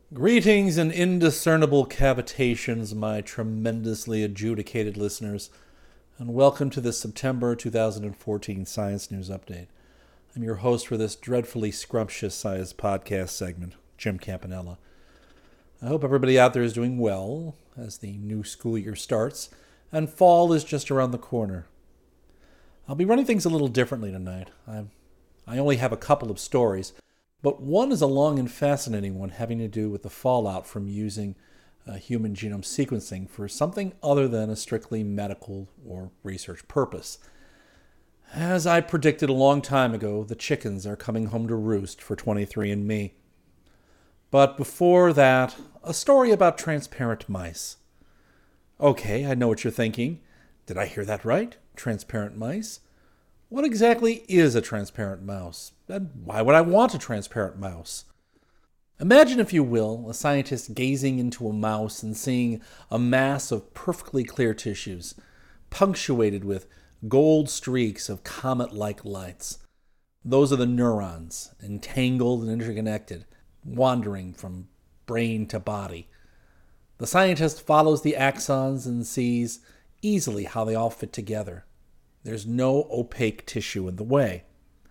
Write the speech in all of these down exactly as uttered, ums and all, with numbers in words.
Greetings and indiscernible cavitations, my tremendously adjudicated listeners, and welcome to this September twenty fourteen Science News Update. I'm your host for this dreadfully scrumptious science podcast segment, Jim Campanella. I hope everybody out there is doing well as the new school year starts, and fall is just around the corner. I'll be running things a little differently tonight. I, I only have a couple of stories, but one is a long and fascinating one having to do with the fallout from using uh, human genome sequencing for something other than a strictly medical or research purpose. As I predicted a long time ago, the chickens are coming home to roost for twenty-three and me. But before that, a story about transparent mice. Okay, I know what you're thinking. Did I hear that right? Transparent mice? What exactly is a transparent mouse? And why would I want a transparent mouse? Imagine, if you will, a scientist gazing into a mouse and seeing a mass of perfectly clear tissues, punctuated with gold streaks of comet-like lights. Those are the neurons, entangled and interconnected, wandering from brain to body. The scientist follows the axons and sees easily how they all fit together. There's no opaque tissue in the way.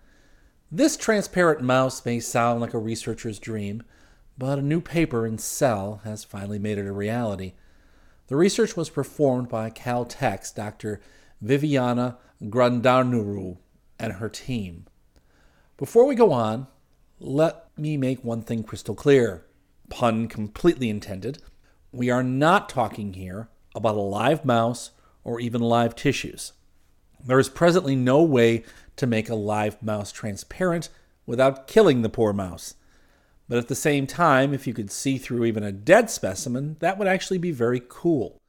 This transparent mouse may sound like a researcher's dream, but a new paper in Cell has finally made it a reality. The research was performed by Caltech's Doctor Viviana Grandanarou and her team. Before we go on, let me make one thing crystal clear. Pun completely intended. We are not talking here about a live mouse or even live tissues. There is presently no way to make a live mouse transparent without killing the poor mouse. But at the same time, if you could see through even a dead specimen, that would actually be very cool.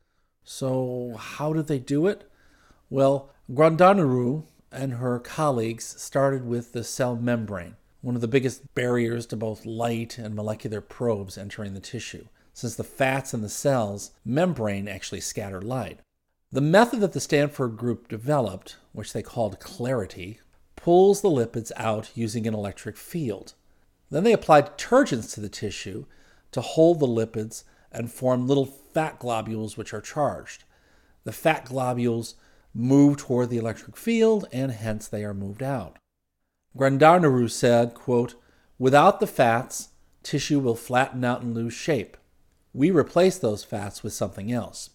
So how did they do it? Well, Grandanarou and her colleagues started with the cell membrane, one of the biggest barriers to both light and molecular probes entering the tissue, since the fats in the cell's membrane actually scatter light. The method that the Stanford group developed, which they called Clarity, pulls the lipids out using an electric field. Then they applied detergents to the tissue to hold the lipids and form little fat globules which are charged. The fat globules move toward the electric field, and hence they are moved out. Grandanarou said, quote, "Without the fats, tissue will flatten out and lose shape. We replace those fats with something else."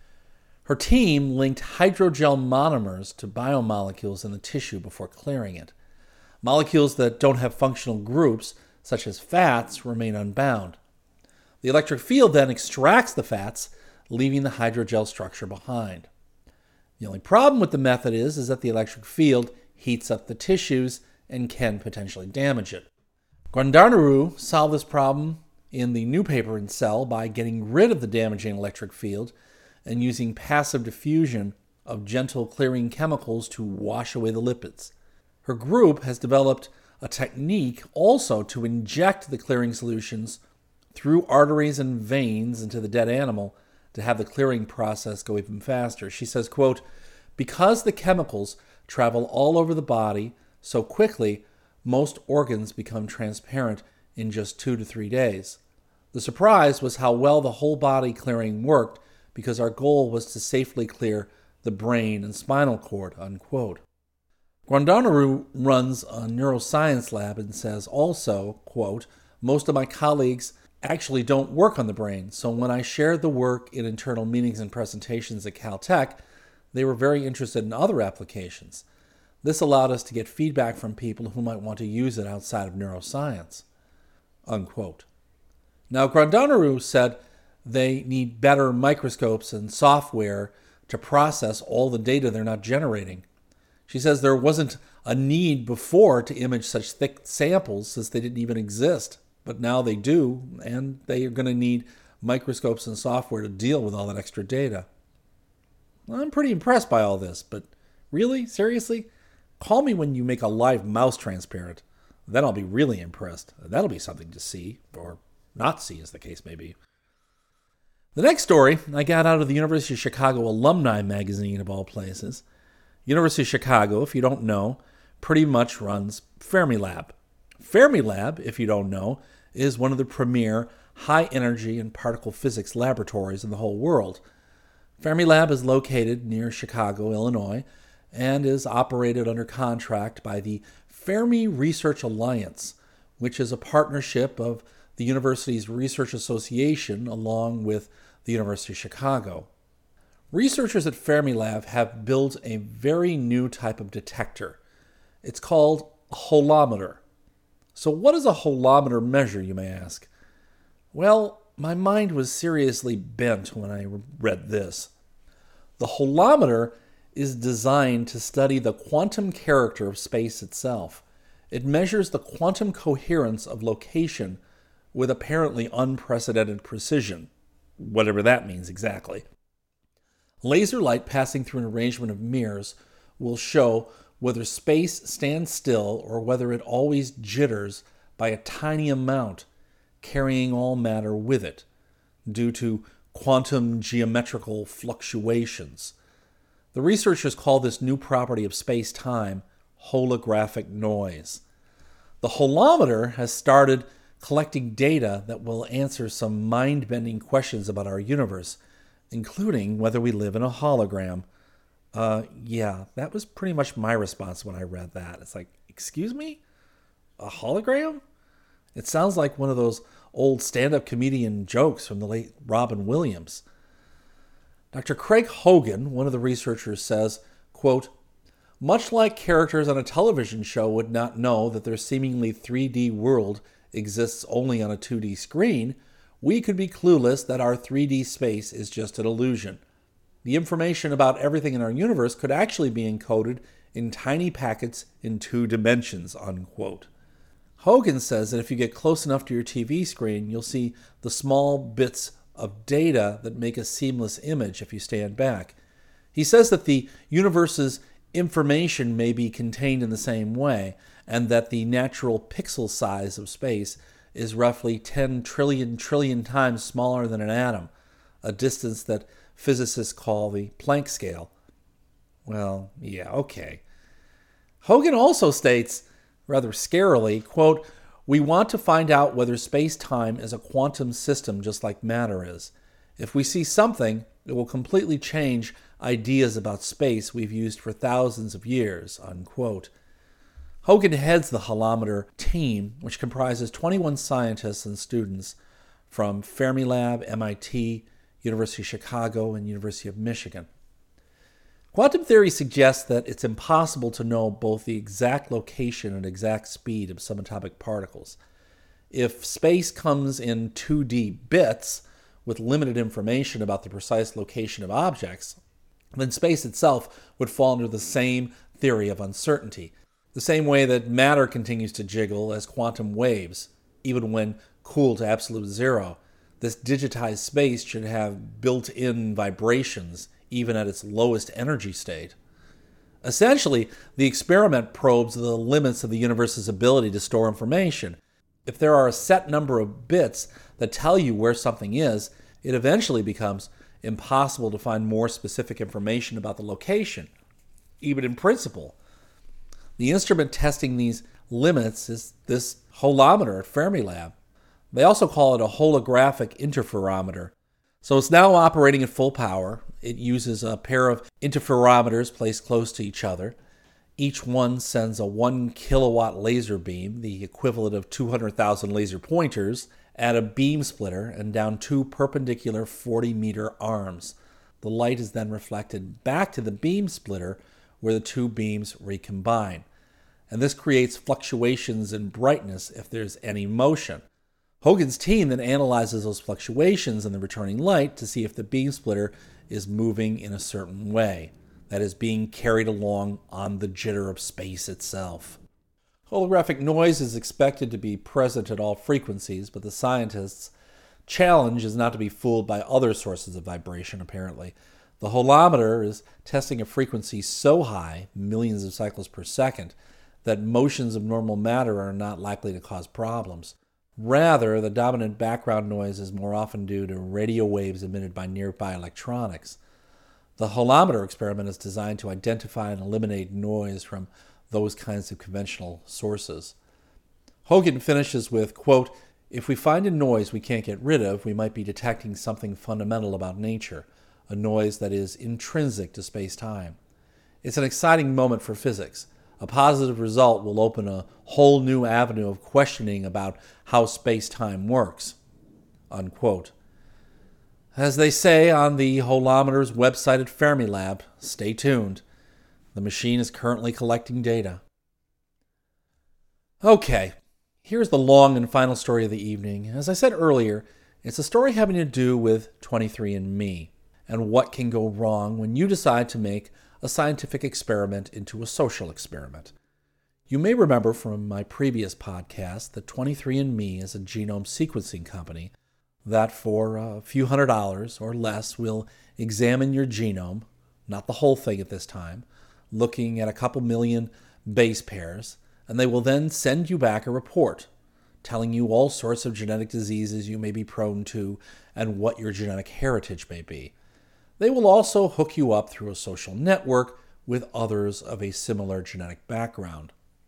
Her team linked hydrogel monomers to biomolecules in the tissue before clearing it. Molecules that don't have functional groups, such as fats, remain unbound. The electric field then extracts the fats, leaving the hydrogel structure behind. The only problem with the method is, is that the electric field heats up the tissues and can potentially damage it. Grandanarou solved this problem in the new paper in Cell by getting rid of the damaging electric field and using passive diffusion of gentle clearing chemicals to wash away the lipids. Her group has developed a technique also to inject the clearing solutions through arteries and veins into the dead animal to have the clearing process go even faster. She says, quote, "Because the chemicals travel all over the body so quickly, most organs become transparent in just two to three days. The surprise was how well the whole body clearing worked, because our goal was to safely clear the brain and spinal cord," unquote. Grandanarou runs a neuroscience lab and says also, quote, "Most of my colleagues actually don't work on the brain, so when I shared the work in internal meetings and presentations at Caltech, they were very interested in other applications. This allowed us to get feedback from people who might want to use it outside of neuroscience," unquote. Now, Grandanarou said they need better microscopes and software to process all the data they're not generating. She says there wasn't a need before to image such thick samples since they didn't even exist, but now they do, and they are going to need microscopes and software to deal with all that extra data. Well, I'm pretty impressed by all this, but really? Seriously? Call me when you make a live mouse transparent. Then I'll be really impressed. That'll be something to see, or not see, as the case may be. The next story I got out of the University of Chicago Alumni Magazine, of all places. University of Chicago, if you don't know, pretty much runs Fermilab. Fermilab, if you don't know, is one of the premier high energy and particle physics laboratories in the whole world. Fermilab is located near Chicago, Illinois, and is operated under contract by the Fermi Research Alliance, which is a partnership of the university's Research Association along with the University of Chicago. Researchers at Fermilab have built a very new type of detector. It's called a holometer. So what does a holometer measure, you may ask? Well, my mind was seriously bent when I read this. The holometer is designed to study the quantum character of space itself. It measures the quantum coherence of location with apparently unprecedented precision, whatever that means exactly. Laser light passing through an arrangement of mirrors will show whether space stands still or whether it always jitters by a tiny amount, carrying all matter with it, due to quantum geometrical fluctuations. The researchers call this new property of space-time holographic noise. The holometer has started collecting data that will answer some mind-bending questions about our universe, including whether we live in a hologram. Uh, yeah, that was pretty much my response when I read that. It's like, excuse me? A hologram? It sounds like one of those old stand-up comedian jokes from the late Robin Williams. Doctor Craig Hogan, one of the researchers, says, quote, much like characters on a television show would not know that their seemingly three D world exists only on a two D screen, we could be clueless that our three D space is just an illusion. The information about everything in our universe could actually be encoded in tiny packets in two dimensions, unquote. Hogan says that if you get close enough to your T V screen, you'll see the small bits of data that make a seamless image if you stand back. He says that the universe's information may be contained in the same way, and that the natural pixel size of space is roughly ten trillion trillion times smaller than an atom, a distance that physicists call the Planck scale. Well, yeah, okay. Hogan also states, rather scarily, quote, we want to find out whether space-time is a quantum system just like matter is. If we see something, it will completely change ideas about space we've used for thousands of years, unquote. Hogan heads the holometer team, which comprises twenty-one scientists and students from Fermilab, M I T, University of Chicago, and University of Michigan. Quantum theory suggests that it's impossible to know both the exact location and exact speed of subatomic particles. If space comes in two D bits, with limited information about the precise location of objects, then space itself would fall under the same theory of uncertainty, the same way that matter continues to jiggle as quantum waves, even when cooled to absolute zero. This digitized space should have built-in vibrations, even at its lowest energy state. Essentially, the experiment probes the limits of the universe's ability to store information. If there are a set number of bits that tell you where something is, it eventually becomes impossible to find more specific information about the location, even in principle. The instrument testing these limits is this holometer at Fermilab. They also call it a holographic interferometer. So it's now operating at full power. It uses a pair of interferometers placed close to each other. Each one sends a one kilowatt laser beam, the equivalent of two hundred thousand laser pointers, at a beam splitter and down two perpendicular forty meter arms. The light is then reflected back to the beam splitter where the two beams recombine. And this creates fluctuations in brightness if there's any motion. Hogan's team then analyzes those fluctuations in the returning light to see if the beam splitter is moving in a certain way, that is, being carried along on the jitter of space itself. Holographic noise is expected to be present at all frequencies, but the scientists' challenge is not to be fooled by other sources of vibration, apparently. The holometer is testing a frequency so high, millions of cycles per second, that motions of normal matter are not likely to cause problems. Rather, the dominant background noise is more often due to radio waves emitted by nearby electronics. The holometer experiment is designed to identify and eliminate noise from those kinds of conventional sources. Hogan finishes with, quote, If we find a noise we can't get rid of, we might be detecting something fundamental about nature, a noise that is intrinsic to space-time. It's an exciting moment for physics. A positive result will open a whole new avenue of questioning about how space-time works." Unquote. As they say on the holometer's website at Fermilab, stay tuned. The machine is currently collecting data. Okay, here's the long and final story of the evening. As I said earlier, it's a story having to do with twenty-three and me and what can go wrong when you decide to make a scientific experiment into a social experiment. You may remember from my previous podcast that twenty-three and me is a genome sequencing company that for a few hundred dollars or less will examine your genome, not the whole thing at this time, looking at a couple million base pairs, and they will then send you back a report telling you all sorts of genetic diseases you may be prone to and what your genetic heritage may be. They will also hook you up through a social network with others of a similar genetic background.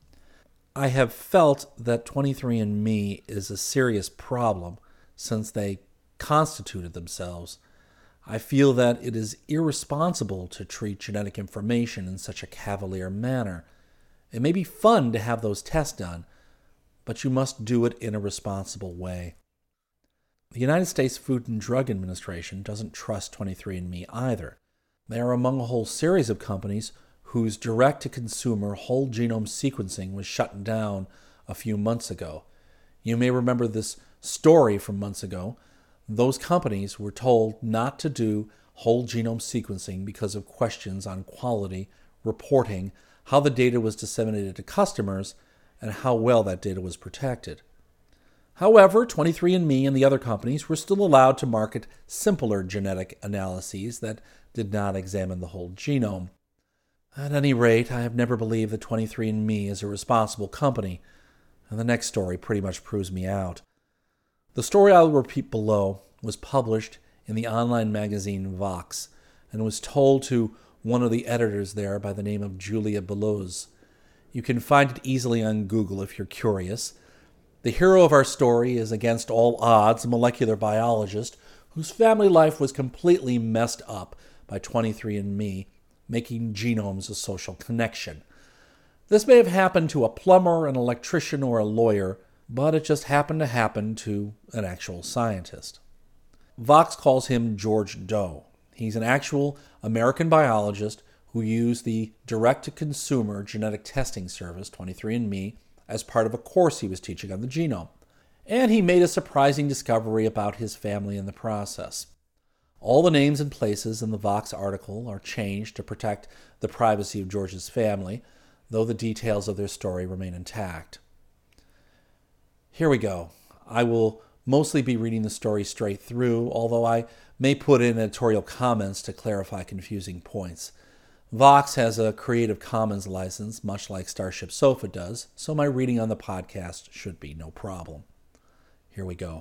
I have felt that twenty-three and me is a serious problem since they constituted themselves. I feel that it is irresponsible to treat genetic information in such a cavalier manner. It may be fun to have those tests done, but you must do it in a responsible way. The United States Food and Drug Administration doesn't trust twenty-three and me either. They are among a whole series of companies whose direct-to-consumer whole genome sequencing was shut down a few months ago. You may remember this story from months ago. Those companies were told not to do whole genome sequencing because of questions on quality, reporting, how the data was disseminated to customers, and how well that data was protected. However, twenty-three and me and the other companies were still allowed to market simpler genetic analyses that did not examine the whole genome. At any rate, I have never believed that twenty-three and me is a responsible company, and the next story pretty much proves me out. The story I'll repeat below was published in the online magazine Vox and was told to one of the editors there by the name of Julia Beloz. You can find it easily on Google if you're curious. The hero of our story is, against all odds, a molecular biologist whose family life was completely messed up by twenty-three and me, making genomes a social connection. This may have happened to a plumber, an electrician, or a lawyer, but it just happened to happen to an actual scientist. Vox calls him George Doe. He's an actual American biologist who used the direct-to-consumer genetic testing service, twenty-three and me, as part of a course he was teaching on the genome. And he made a surprising discovery about his family in the process. All the names and places in the Vox article are changed to protect the privacy of George's family, though the details of their story remain intact. Here we go. I will mostly be reading the story straight through, although I may put in editorial comments to clarify confusing points. Vox has a Creative Commons license, much like Starship Sofa does, so my reading on the podcast should be no problem. Here we go.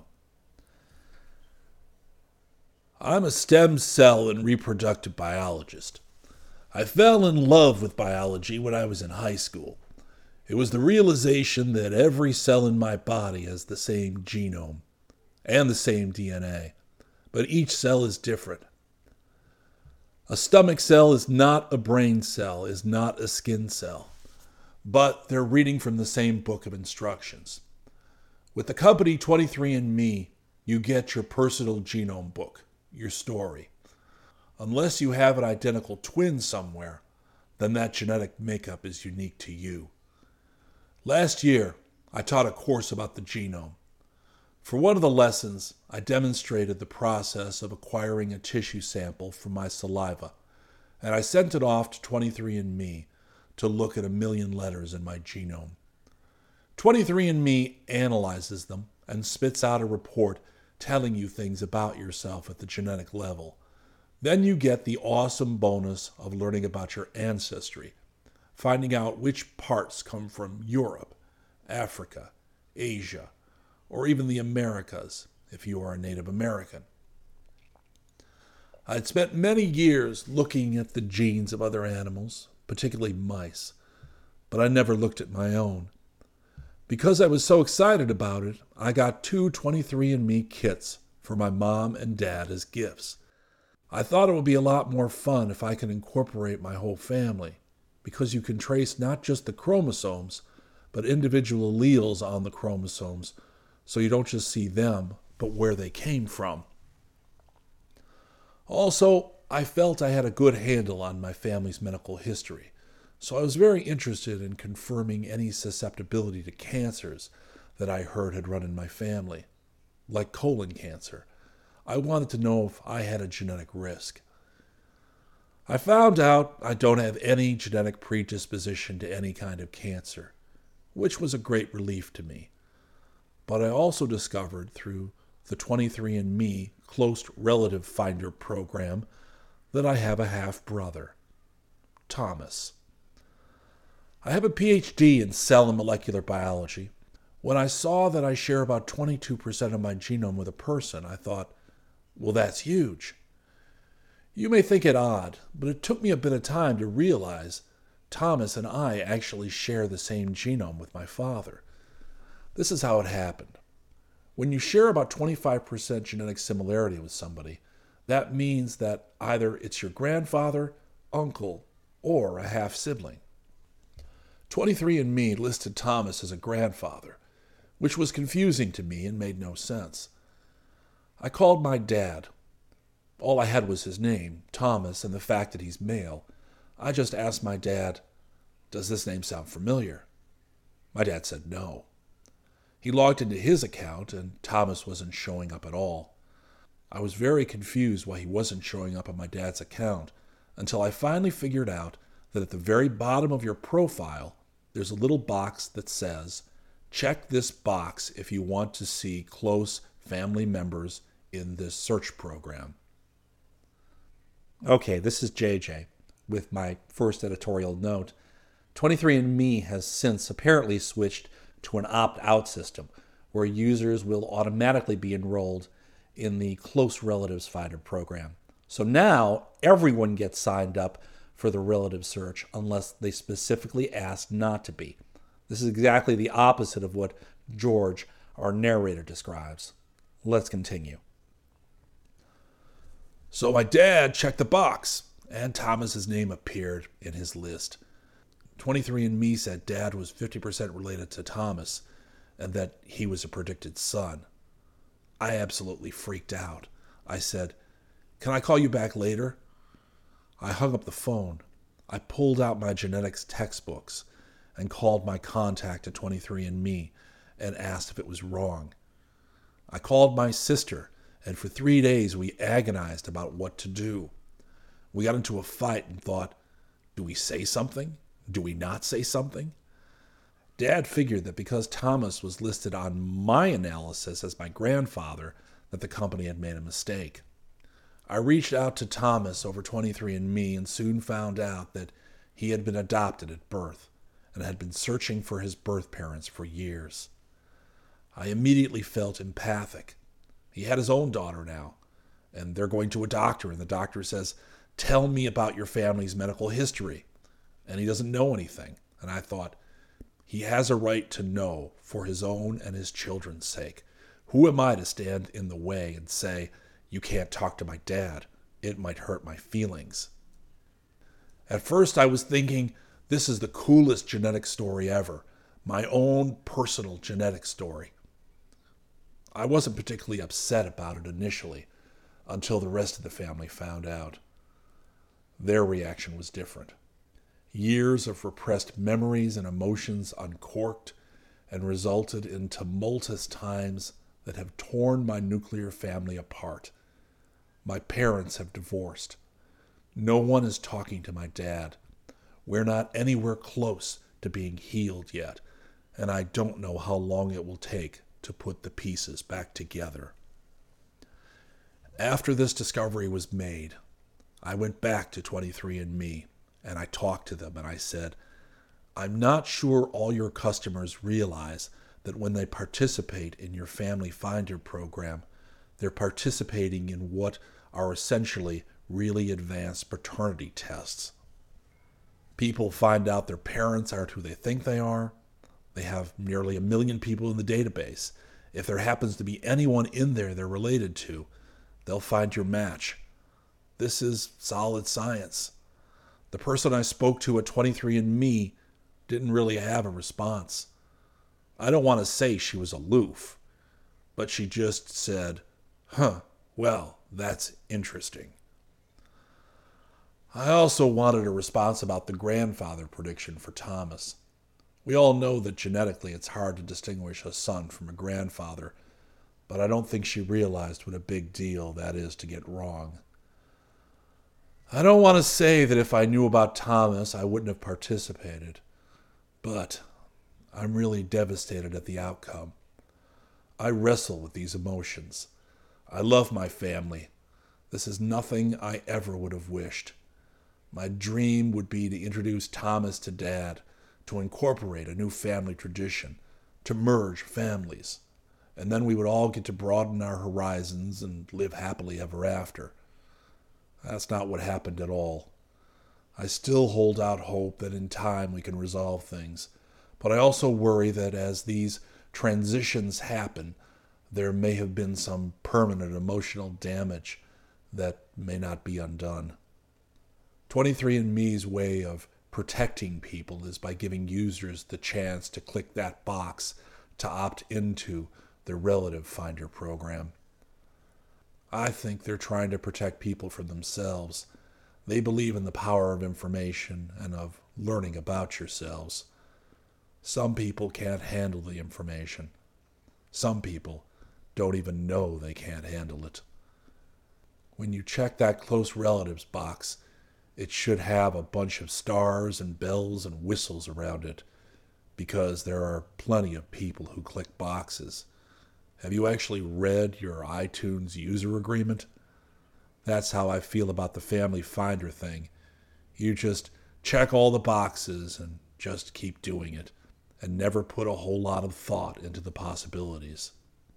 I'm a stem cell and reproductive biologist. I fell in love with biology when I was in high school. It was the realization that every cell in my body has the same genome and the same D N A, but each cell is different. A stomach cell is not a brain cell, is not a skin cell, but they're reading from the same book of instructions. With the company twenty-three and me, you get your personal genome book, your story. Unless you have an identical twin somewhere, then that genetic makeup is unique to you. Last year, I taught a course about the genome. For one of the lessons, I demonstrated the process of acquiring a tissue sample from my saliva, and I sent it off to twenty-three and me to look at a million letters in my genome. twenty-three and me analyzes them and spits out a report telling you things about yourself at the genetic level. Then you get the awesome bonus of learning about your ancestry, finding out which parts come from Europe, Africa, Asia, or even the Americas, if you are a Native American. I'd spent many years looking at the genes of other animals, particularly mice, but I never looked at my own. Because I was so excited about it, I got two twenty-three and me kits for my mom and dad as gifts. I thought it would be a lot more fun if I could incorporate my whole family, because you can trace not just the chromosomes, but individual alleles on the chromosomes, so you don't just see them, but where they came from. Also, I felt I had a good handle on my family's medical history, so I was very interested in confirming any susceptibility to cancers that I heard had run in my family, like colon cancer. I wanted to know if I had a genetic risk. I found out I don't have any genetic predisposition to any kind of cancer, which was a great relief to me. But I also discovered through the twenty-three and me Close Relative Finder program that I have a half-brother, Thomas. I have a P H D in cell and molecular biology. When I saw that I share about twenty-two percent of my genome with a person, I thought, well, that's huge. You may think it odd, but it took me a bit of time to realize Thomas and I actually share the same genome with my father. This is how it happened. When you share about twenty-five percent genetic similarity with somebody, that means that either it's your grandfather, uncle, or a half-sibling. twenty-three and me listed Thomas as a grandfather, which was confusing to me and made no sense. I called my dad. All I had was his name, Thomas, and the fact that he's male. I just asked my dad, "Does this name sound familiar?" My dad said no. He logged into his account, and Thomas wasn't showing up at all. I was very confused why he wasn't showing up on my dad's account, until I finally figured out that at the very bottom of your profile, there's a little box that says, check this box if you want to see close family members in this search program. Okay, this is J J with my first editorial note. twenty-three and me has since apparently switched to an opt-out system where users will automatically be enrolled in the Close Relatives Finder program. So now everyone gets signed up for the relative search unless they specifically ask not to be. This is exactly the opposite of what George, our narrator, describes. Let's continue. So my dad checked the box, and Thomas's name appeared in his list. twenty-three and me said Dad was fifty percent related to Thomas, and that he was a predicted son. I absolutely freaked out. I said, "Can I call you back later?" I hung up the phone. I pulled out my genetics textbooks and called my contact at twenty-three and me and asked if it was wrong. I called my sister, and for three days we agonized about what to do. We got into a fight and thought, do we say something? Do we not say something? Dad figured that because Thomas was listed on my analysis as my grandfather, that the company had made a mistake. I reached out to Thomas over twenty-three and me and soon found out that he had been adopted at birth and had been searching for his birth parents for years. I immediately felt empathic. He had his own daughter now, and they're going to a doctor, and the doctor says, "Tell me about your family's medical history." And he doesn't know anything. And I thought, he has a right to know for his own and his children's sake. Who am I to stand in the way and say, you can't talk to my dad? It might hurt my feelings. At first I was thinking, this is the coolest genetic story ever. My own personal genetic story. I wasn't particularly upset about it initially, until the rest of the family found out. Their reaction was different. Years of repressed memories and emotions uncorked and resulted in tumultuous times that have torn my nuclear family apart. My parents have divorced. No one is talking to my dad. We're not anywhere close to being healed yet, and I don't know how long it will take to put the pieces back together. After this discovery was made, I went back to twenty-three and me. And I talked to them and I said, I'm not sure all your customers realize that when they participate in your Family Finder program, they're participating in what are essentially really advanced paternity tests. People find out their parents aren't who they think they are. They have nearly a million people in the database. If there happens to be anyone in there they're related to, they'll find your match. This is solid science. The person I spoke to at twenty-three and me didn't really have a response. I don't want to say she was aloof, but she just said, huh, well, that's interesting. I also wanted a response about the grandfather prediction for Thomas. We all know that genetically it's hard to distinguish a son from a grandfather, but I don't think she realized what a big deal that is to get wrong. I don't want to say that if I knew about Thomas, I wouldn't have participated, but I'm really devastated at the outcome. I wrestle with these emotions. I love my family. This is nothing I ever would have wished. My dream would be to introduce Thomas to Dad, to incorporate a new family tradition, to merge families, and then we would all get to broaden our horizons and live happily ever after. That's not what happened at all. I still hold out hope that in time we can resolve things, but I also worry that as these transitions happen, there may have been some permanent emotional damage that may not be undone. twenty-three and me's way of protecting people is by giving users the chance to click that box to opt into the Relative Finder program. I think they're trying to protect people from themselves. They believe in the power of information and of learning about yourselves. Some people can't handle the information. Some people don't even know they can't handle it. When you check that close relatives box, it should have a bunch of stars and bells and whistles around it, because there are plenty of people who click boxes. Have you actually read your iTunes user agreement? That's how I feel about the Family Finder thing. You just check all the boxes and just keep doing it, and never put a whole lot of thought into the possibilities.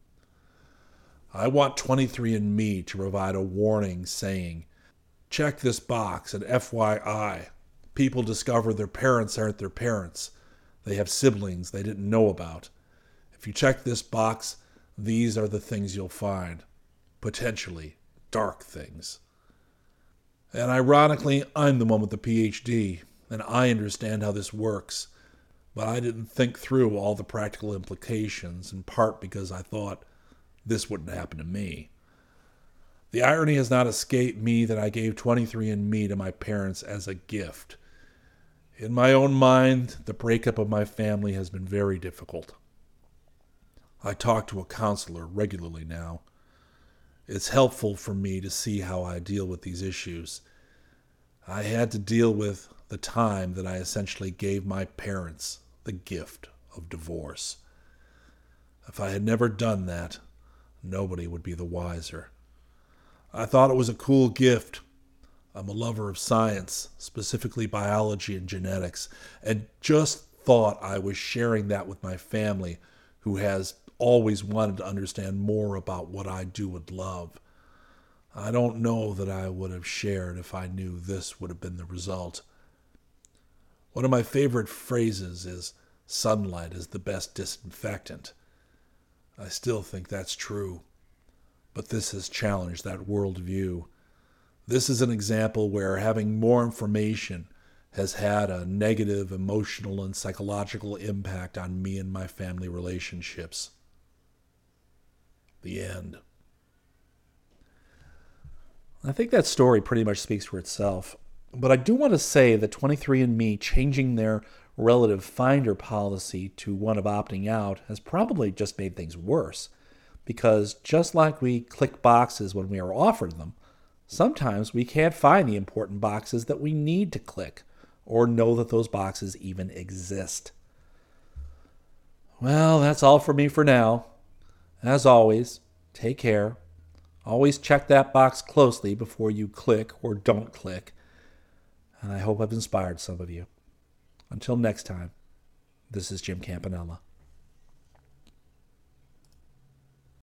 I want twenty-three and me to provide a warning saying, check this box, and F Y I, people discover their parents aren't their parents. They have siblings they didn't know about. If you check this box, these are the things you'll find. Potentially dark things. And ironically, I'm the one with the P H D, and I understand how this works. But I didn't think through all the practical implications, in part because I thought this wouldn't happen to me. The irony has not escaped me that I gave twenty-three and me to my parents as a gift. In my own mind, the breakup of my family has been very difficult. I talk to a counselor regularly now. It's helpful for me to see how I deal with these issues. I had to deal with the time that I essentially gave my parents the gift of divorce. If I had never done that, nobody would be the wiser. I thought it was a cool gift. I'm a lover of science, specifically biology and genetics, and just thought I was sharing that with my family, who has always wanted to understand more about what I do with love. I don't know that I would have shared if I knew this would have been the result. One of my favorite phrases is, sunlight is the best disinfectant. I still think that's true, but this has challenged that worldview. This is an example where having more information has had a negative emotional and psychological impact on me and my family relationships. The end. I think that story pretty much speaks for itself. But I do want to say that twenty-three and me changing their relative finder policy to one of opting out has probably just made things worse. Because just like we click boxes when we are offered them, sometimes we can't find the important boxes that we need to click, or know that those boxes even exist. Well, that's all for me for now. As always, take care. Always check that box closely before you click or don't click. And I hope I've inspired some of you. Until next time, this is Jim Campanella.